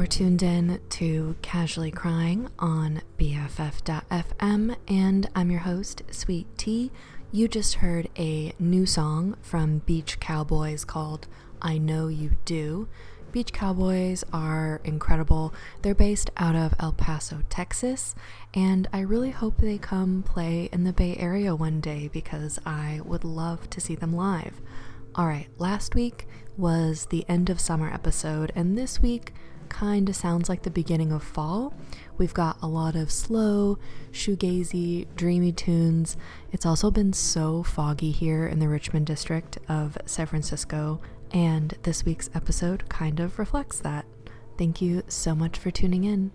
You're tuned in to Casually Crying on BFF.fm, and I'm your host, Sweet Tea. You just heard a new song from Beach Cowboys called I Know You Do. Beach Cowboys are incredible. They're based out of El Paso, Texas, and I really hope they come play in the Bay Area one day because I would love to see them live. Alright, last week was the end of summer episode, and this week kind of sounds like the beginning of fall. We've got a lot of slow, shoegazy, dreamy tunes. It's also been so foggy here in the Richmond district of San Francisco, and this week's episode kind of reflects that. Thank you so much for tuning in.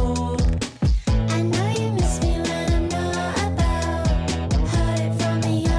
I know you miss me when I'm not about. Heard it from a young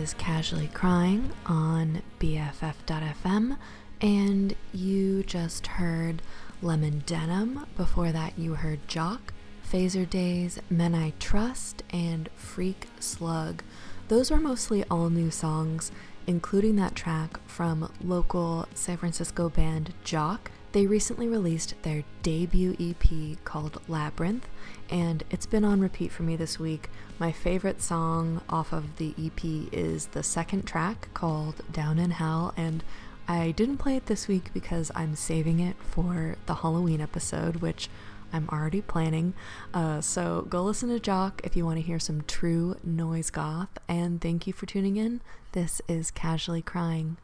is Casually Crying on BFF.fm, and you just heard Lemon Denim. Before that, you heard Jock, Phaser Days, Men I Trust, and Freak Slug. Those were mostly all new songs, including that track from local San Francisco band Jock. They recently released their debut EP called Labyrinth, and it's been on repeat for me this week. My favorite song off of the EP is the second track called Down in Hell, and I didn't play it this week because I'm saving it for the Halloween episode, which I'm already planning. So go listen to Jock if you want to hear some true noise goth, and thank you for tuning in. This is Casually Crying.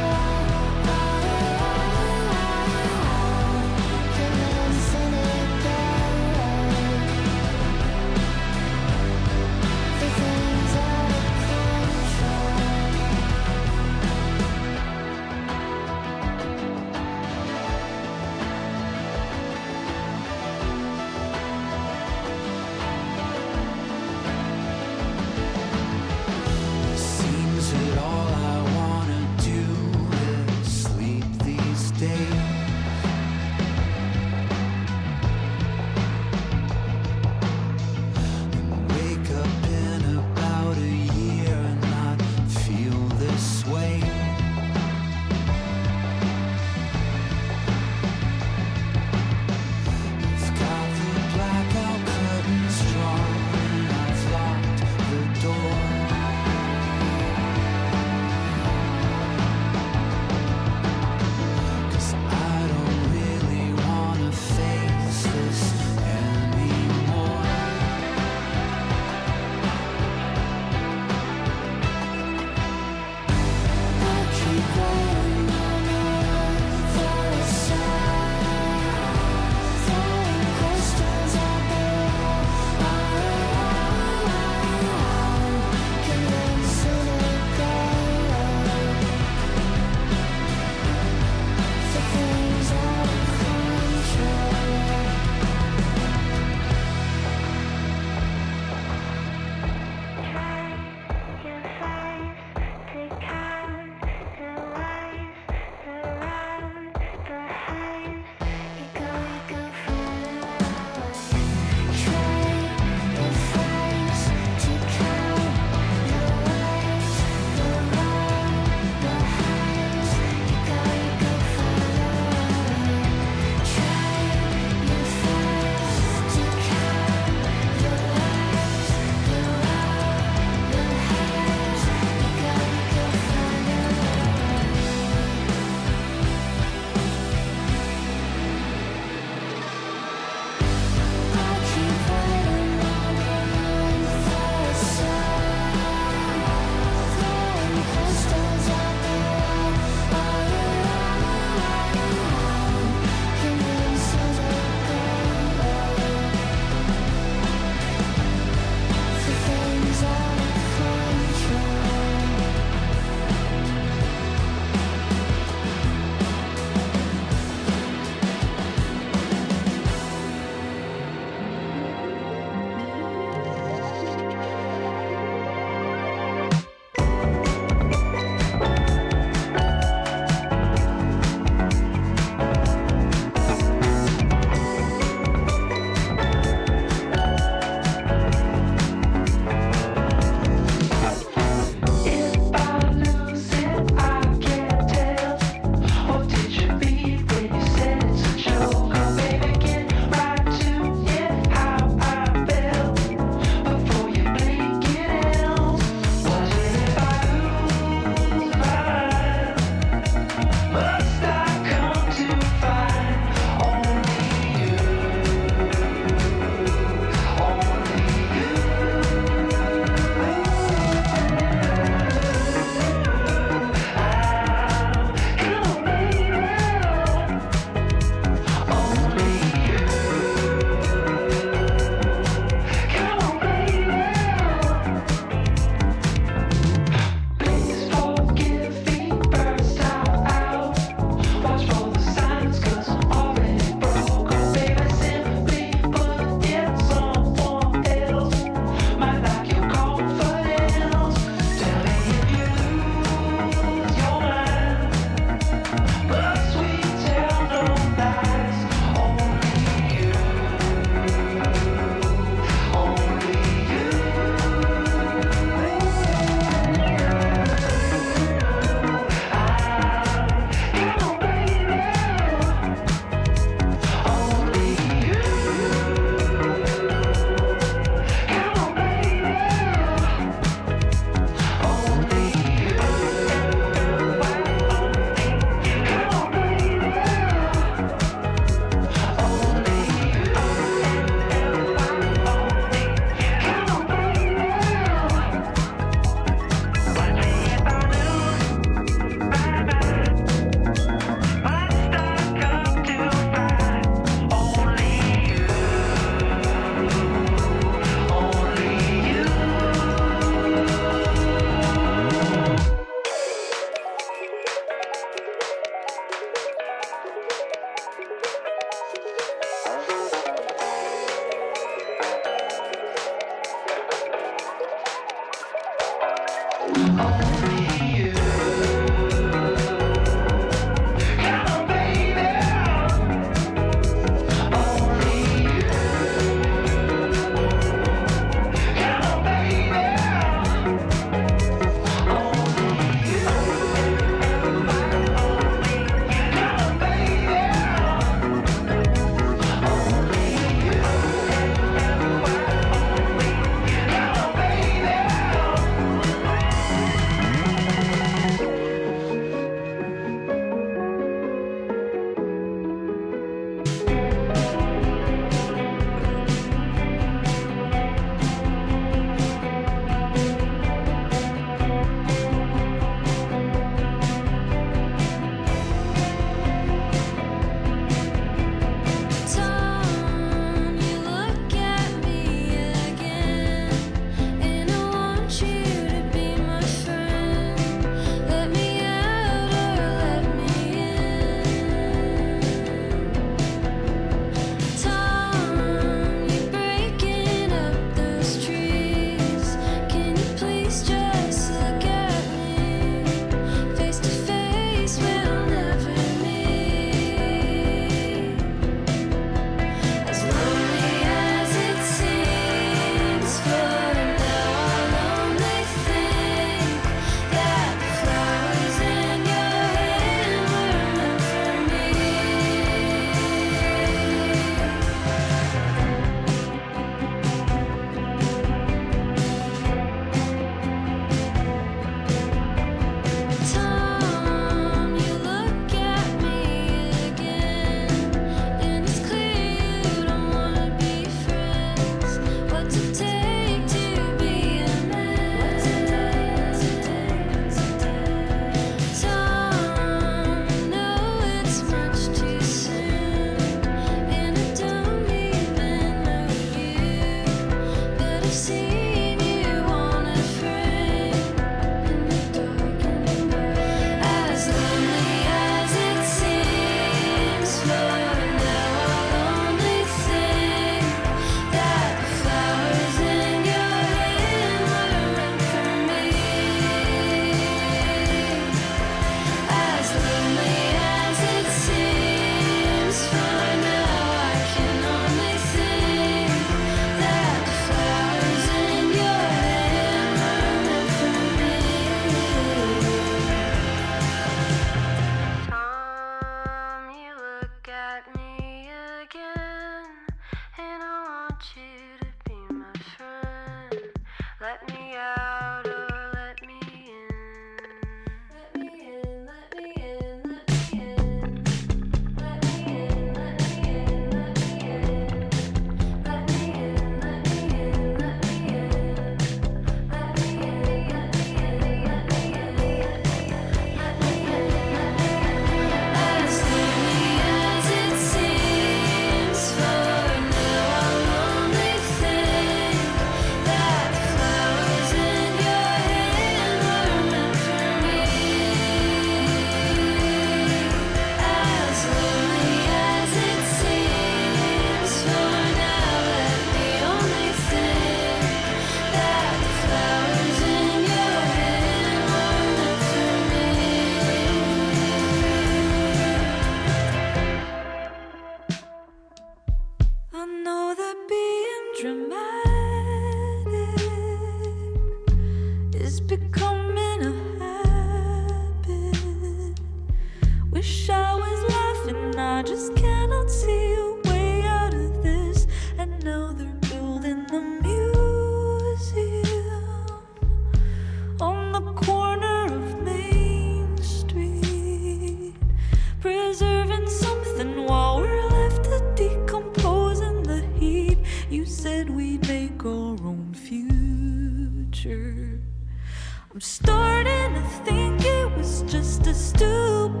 I'm starting to think it was just a stupid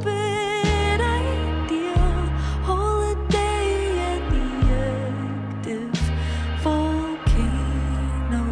idea. Holiday at the active volcano.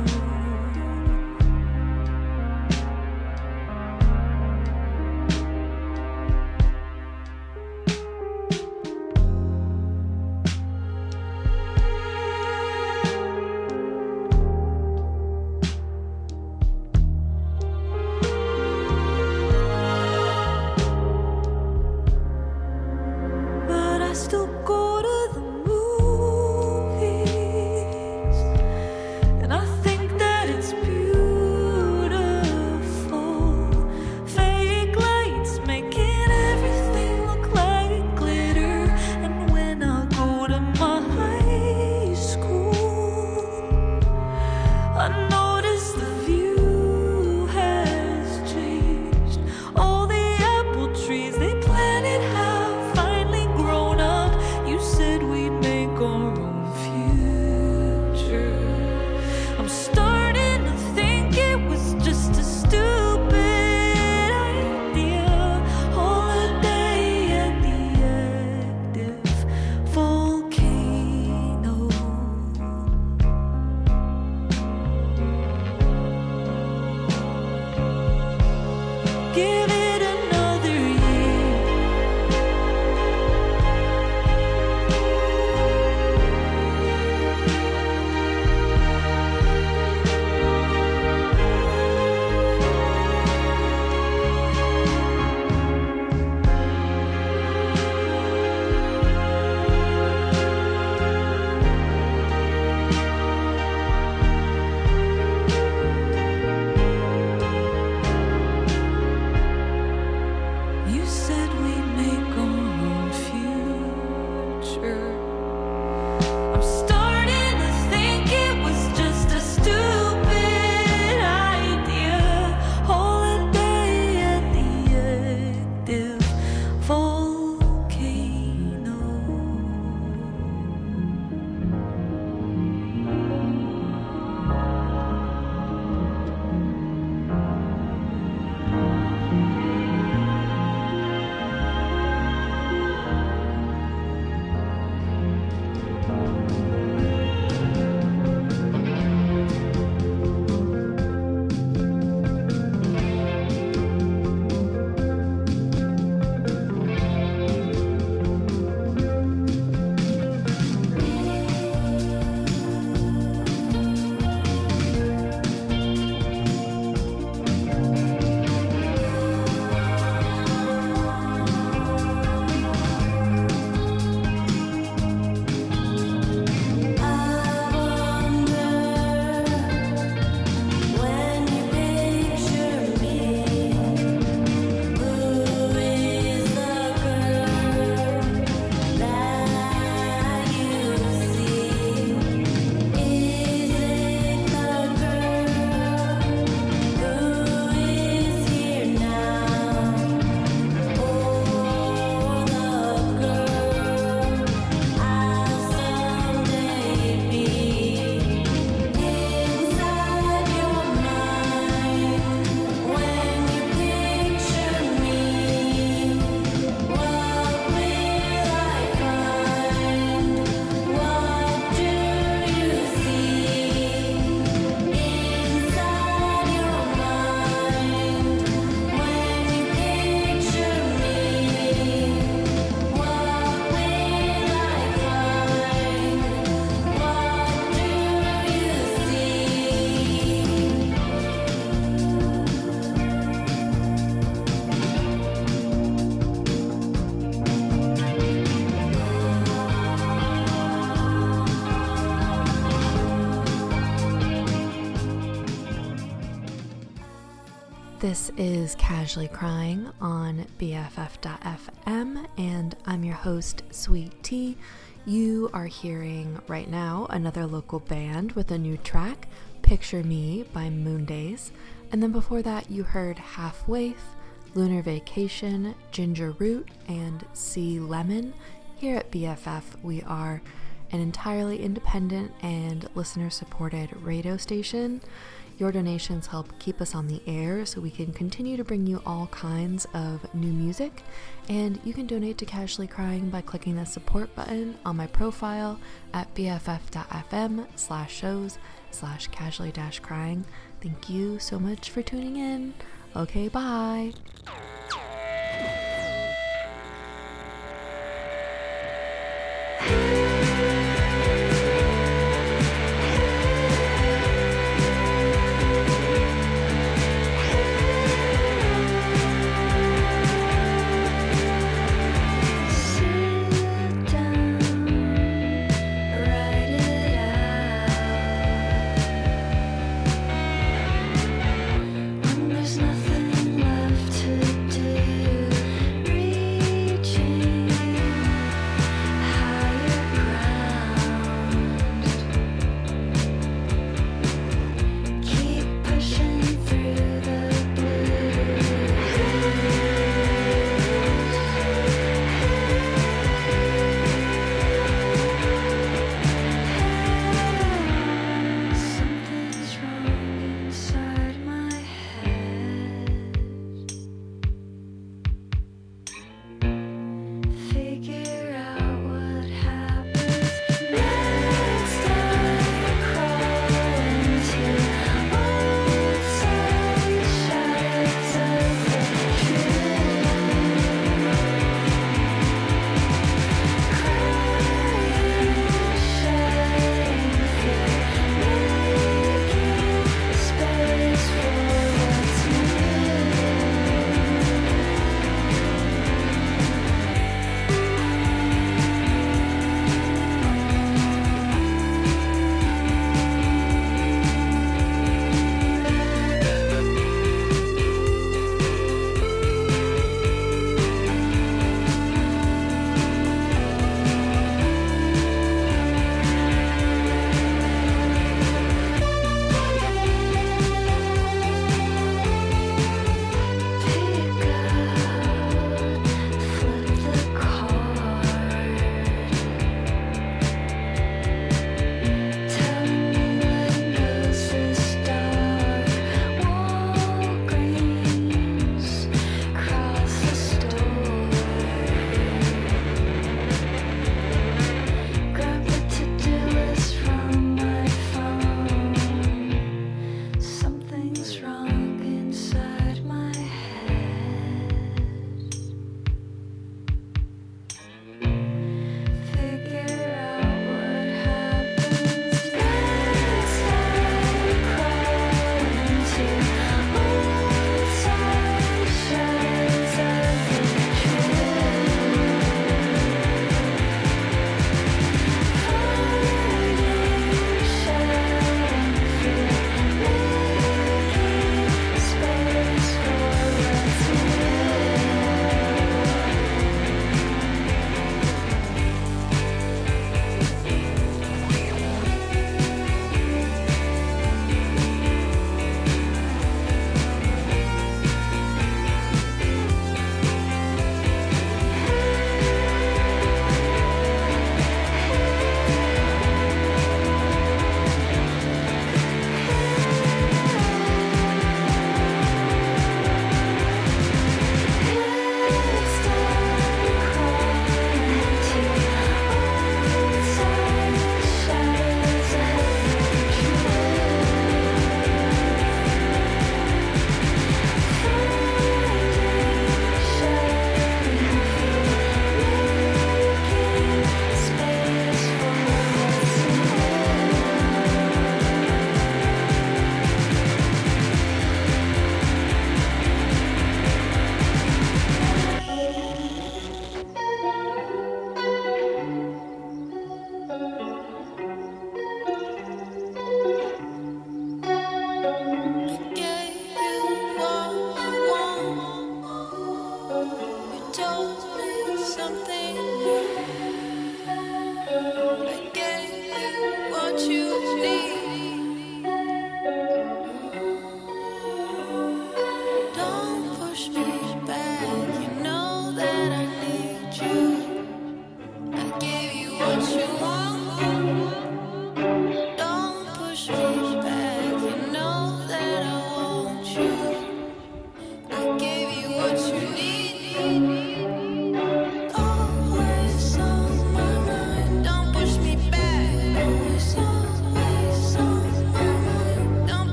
This is Casually Crying on BFF.FM, and I'm your host, Sweet Tea. You are hearing right now another local band with a new track, Picture Me by Moondays. And then before that, you heard Half Waif, Lunar Vacation, Ginger Root, and Sea Lemon. Here at BFF, we are an entirely independent and listener-supported radio station. Your donations help keep us on the air so we can continue to bring you all kinds of new music. And you can donate to Casually Crying by clicking the support button on my profile at bff.fm/shows/casually-crying. Thank you so much for tuning in. Okay, bye. There's nothing left to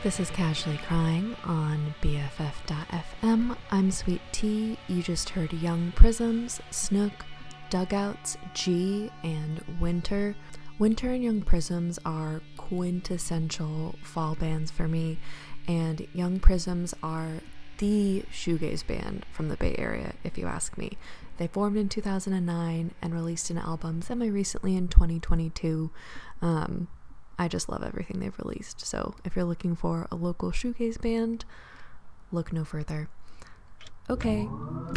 This is Casually Crying on BFF.FM. I'm Sweet Tea. You just heard Young Prisms, Snook, Dugouts, G, and Winter. Winter and Young Prisms are quintessential fall bands for me, and Young Prisms are the shoegaze band from the Bay Area, if you ask me. They formed in 2009 and released an album semi-recently in 2022. I just love everything they've released, so if you're looking for a local shoegaze band, look no further. Okay.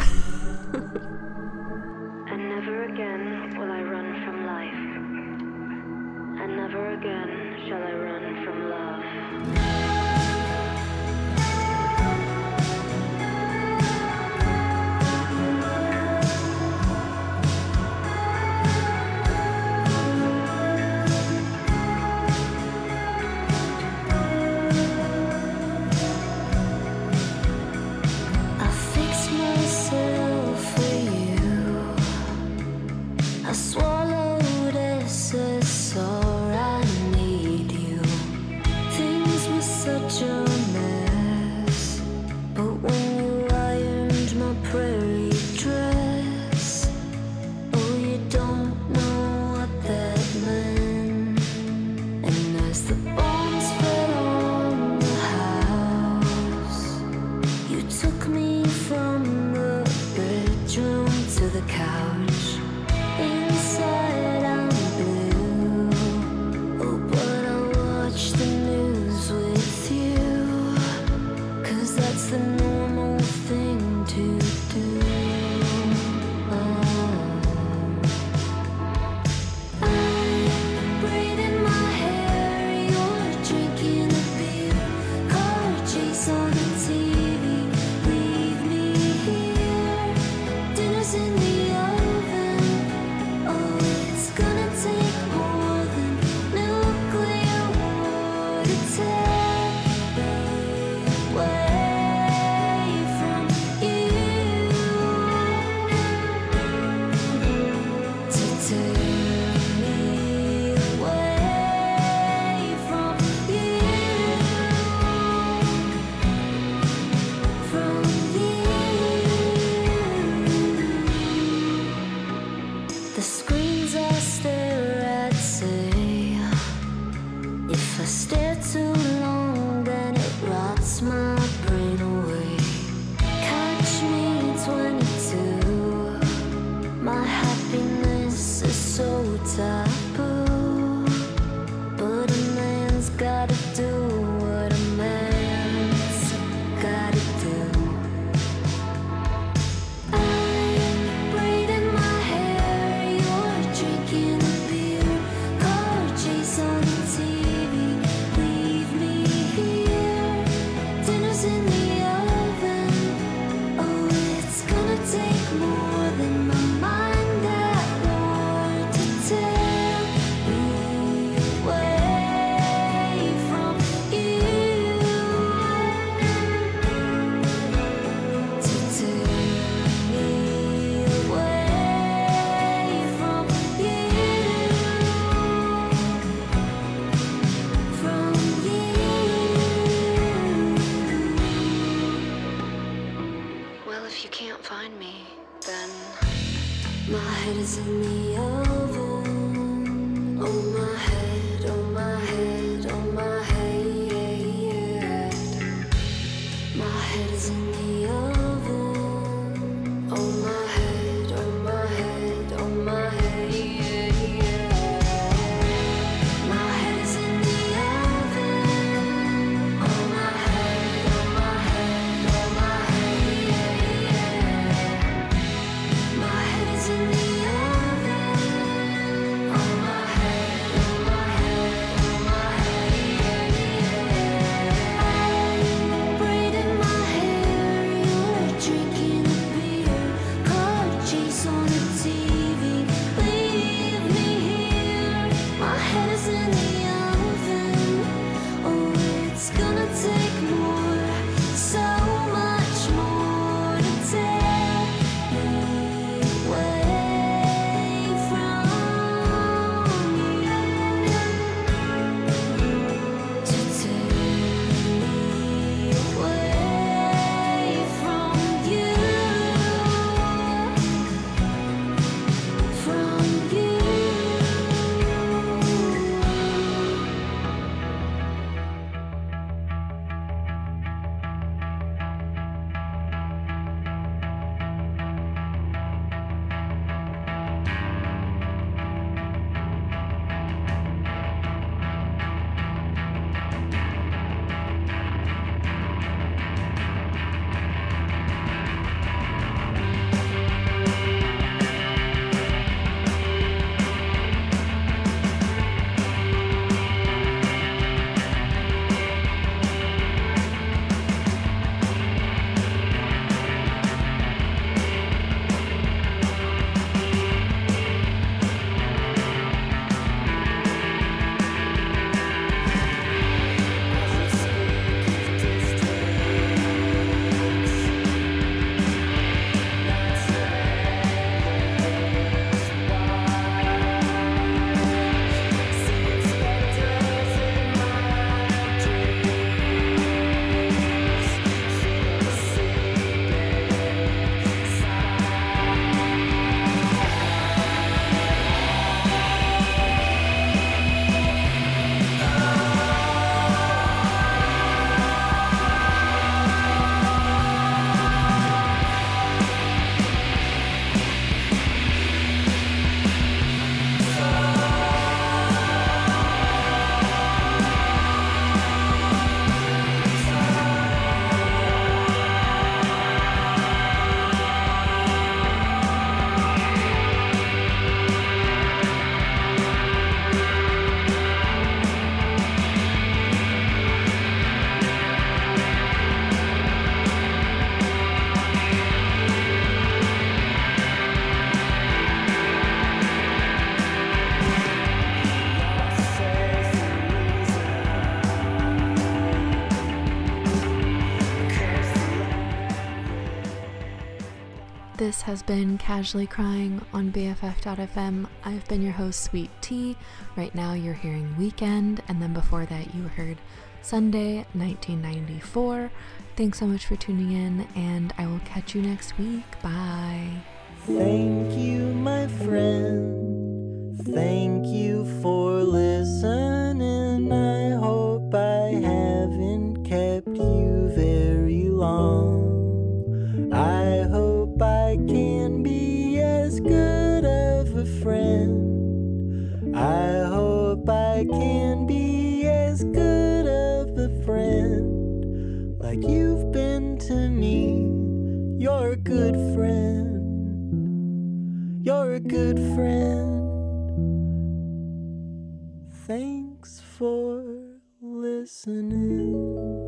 And never again will I run from life, and never again shall I run from love. I swallowed SSR, I need you. Things were such a mess, but when you ironed my prairie dress, oh, you don't know what that meant. And as the bombs fell on the house, you took me from the bedroom to the couch. Inside I'm blue, oh, but I watch the news with you, 'cause that's the normal thing to do. I'm braiding my hair, you're drinking a beer, car chase on the TV, leave me here, dinner's in the oven. Oh, it's gonna take more than nuclear war to tear me away from you. To tear me away from you. From you. The screens I stare at say, if I stare too long, then it rots my brain away. Catch me 22. My happiness is so taboo, but a man's gotta do what a man's gotta do. I'm braiding my hair, you're drinking a beer, car chase on the TV, leave me here, dinner's in the oven. Oh, it's gonna take more than my mind at war to tear me away from you. To tear me away from you. From you. Well, if you can't find me, then my head is in the oven. Oh, my head, oh, my head, oh, my head. My head is in the oven. Oh, my head, oh, my head, oh, my head. My head is in the oven. Oh, my head, oh, my head, oh, my head. My head is in the oven. Oh, my head, oh, This has been Casually Crying on BFF.fm. I've been your host, Sweet Tea. Right now you're hearing Weekend, and then before that you heard Sunday, 1994. Thanks so much for tuning in, and I will catch you next week. Bye. Thank you, my friend. Thank you for listening. I hope I haven't kept you very long. I hope I can be as good of a friend. I hope I can be as good of a friend like you've been to me. You're a good friend. You're a good friend. Thanks for listening.